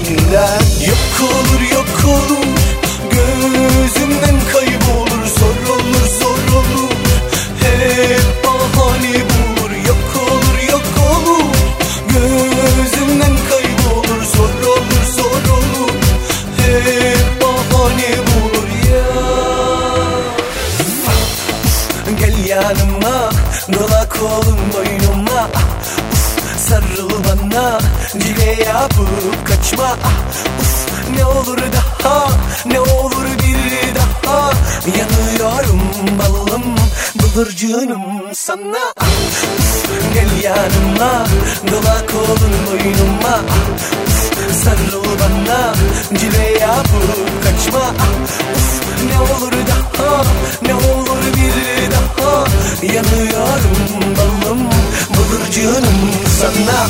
senden. Yok olur yok olur, gözümden kaybolur. Zor olur zor olur, hep bahane bulur. Yok olur yok olur, gözümden kaybolur. Zor olur zor olur, hep bahane bulur ya. Gel yanıma, dola kolum boynuma, sarıl bana, dile yapıp kaçma. Ne olur daha, ne olur bir daha, yanıyorum balım, bıldırcınım sana. Gel yanıma, dola kolun boynuma, sarıl bana, dile yapıp kaçma. Ne olur daha, ne olur bir daha, yanıyorum balım, bıldırcınım sana.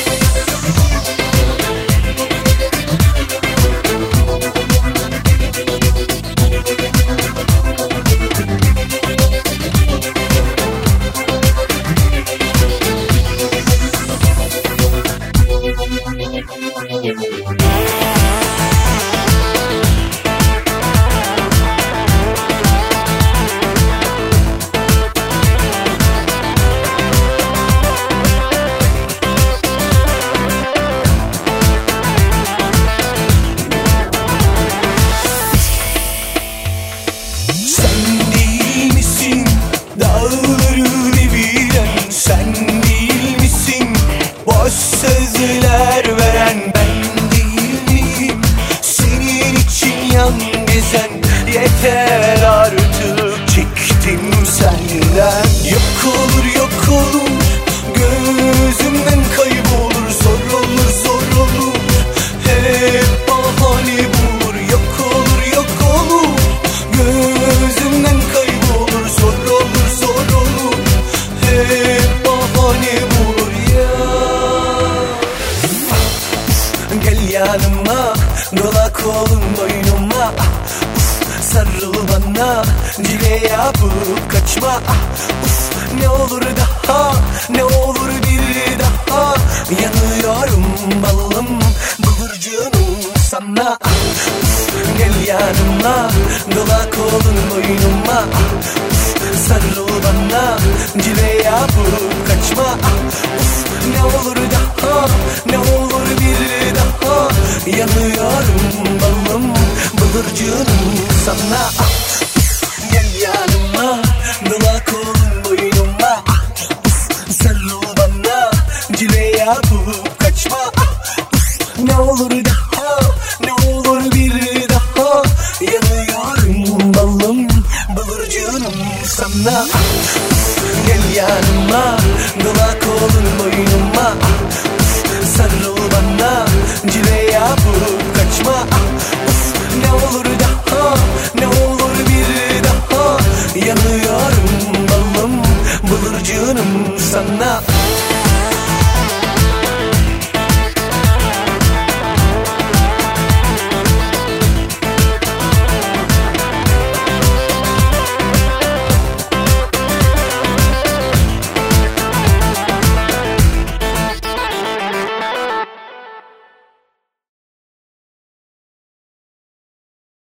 Sözler veren ben değil miyim? Senin için yan gezen, yeter artık, çektim senden. Yok olur yok olur, gözümden kaybolur. Zor olur zor olur, hep bahane bulur. Yok olur yok olur, gözümden kaybolur. Zor olur zor olur, hep bahane bulur ya. Gel yanıma, dola kolum boynuma, sarıl bana, dile yapıp kaçma. Ne olur daha, ne olur bir daha, yanıyorum balım, bıldırcınım sana. Gel yanıma, dola kolun boynuma, sarıl bana, dile yapıp kaçma. Ne olur daha, ne olur bir daha, yanıyorum balım, bıldırcınım sana. Gel yanıma, dola kolun boynuma, sarıl bana, dile yapıp kaçma. Ne olur daha, ne olur bir daha, yanıyorum balım, bıldırcınım sana. Gel yanıma, dola kolun boynuma, sarıl bana, dile yapıp kaçma. Ne olur daha,